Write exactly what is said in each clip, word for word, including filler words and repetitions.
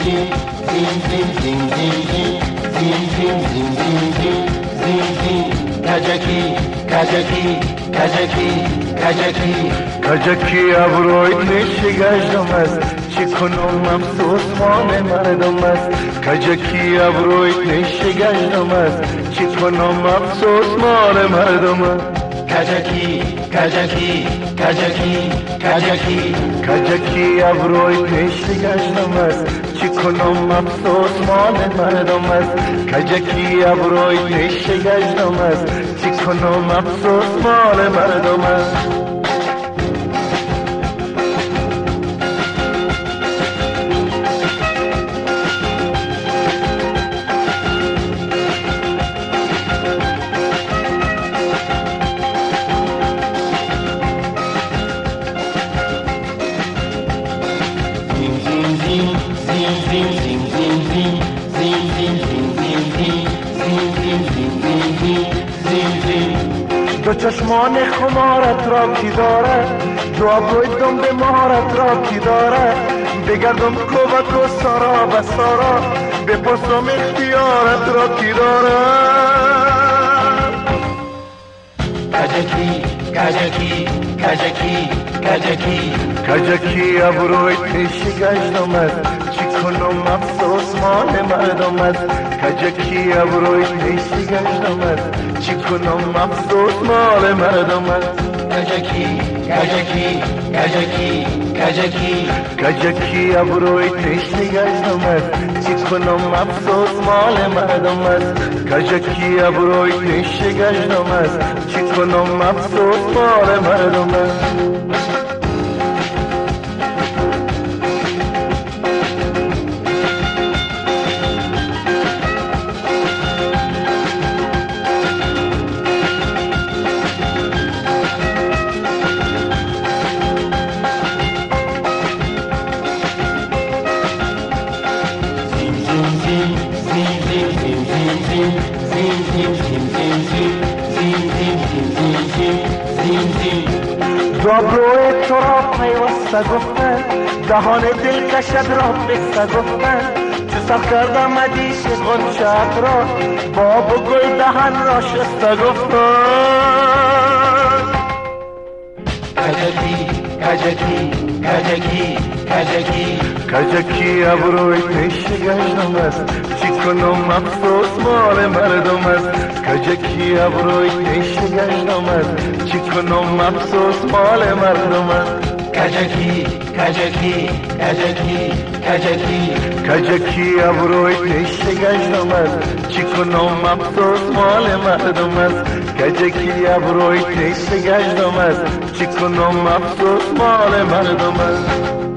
کجکی کجکی کجکی کجکی کجکی ابرویت نشگشتم است چی کنم افسوس مال مردم است کجکی ابرویت نشگشتم است چی کنم افسوس مال مردم است کجکی کجکی کجکی کجکی کجکی ابرویت نشگشتم است چی کنم افسوس مال مردم است کجکی ابرویت نشگشتم است چی کنم افسوس مال مردم است دو چشمان خمارت را کی دارد دو ابروی دم به مهارت را کی دارد بگردم کوبک و سارا و سارا بپرسم اختیارت را کی دارد کجکی کجکی کجکی کجکی کجکی ابروی نشگشتم است چی کنم افسوس مال مردم است کجکی ابروی نشگشتم است چی کنم افسوس مال مردم است کجکی کجکی کجکی کجکی کجکی ابروی نشگشتم است چی کنم افسوس مال مردم است کجکی ابروی نشگشتم است چی کنم افسوس مال مردم است دابروی تو را پیوسته گفتن دهان دل کشد را بسته گفتن چو سخ کردم مدیش غنچت را باب و گل دهن را شسته گفتن کجکی کجکی کجکی کجکی کجکی ابروی نشگشتم است چی کنم افسوس مال مردم است کجکی ابروی نشگشتم است چی کنم افسوس مال مردم است کجکی کجکی کجکی کجکی کجکی ابروی نشگشتم است چی کنم افسوس مال مردم است کجکی ابروی نشگشتم است چی کنم افسوس مال مردم است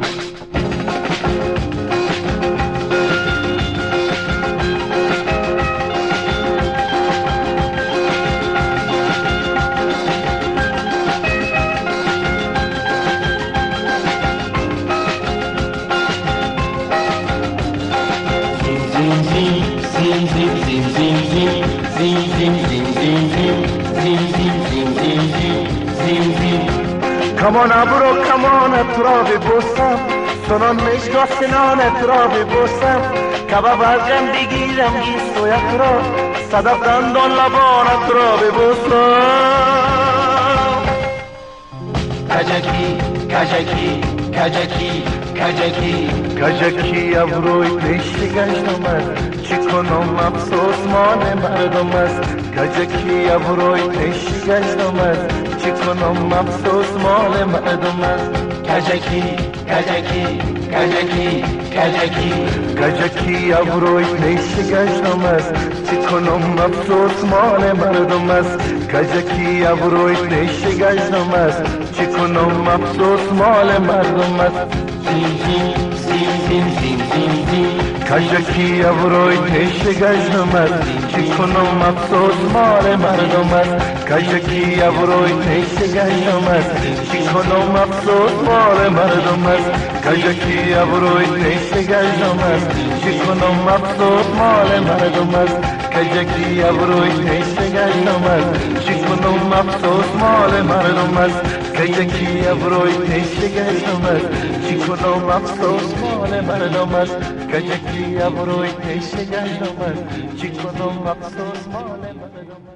کمان ابرو کمانت را ببوسم سنان مشگاه سنانت را ببوسم کباب از غم بگیرم گیسویت را صدف دندان لبانت را ببوسم کجکی کجکی کجکی کجکی کجکی ابروی نشگشتم است چی کنم افسوس مال مردم است کجکی ابروی نشگشتم است چی کنم افسوس مال مردم است کجکی کجکی کجکی کجکی کجکی ابروی نشگشتم است چی کنم افسوس مال مردم است کجکی ابروی نشگشتم است چی کنم افسوس مال مردم است کجکی ابروی نشگشتم است چی کنم افسوس مال مردم است کجکی ابروی نشگشتم است چی کنم افسوس مال مردم است کجکی ابروی نشگشتم است چی کنم افسوس مال مردم است کجکی ابروی نشگشتم است چی کنم افسوس مال مردم است کجکی ابروی تیشه گردم است چی کنم افسوس مال مردم است کجکی ابروی تیشه گردم است چی کنم افسوس مال مردم است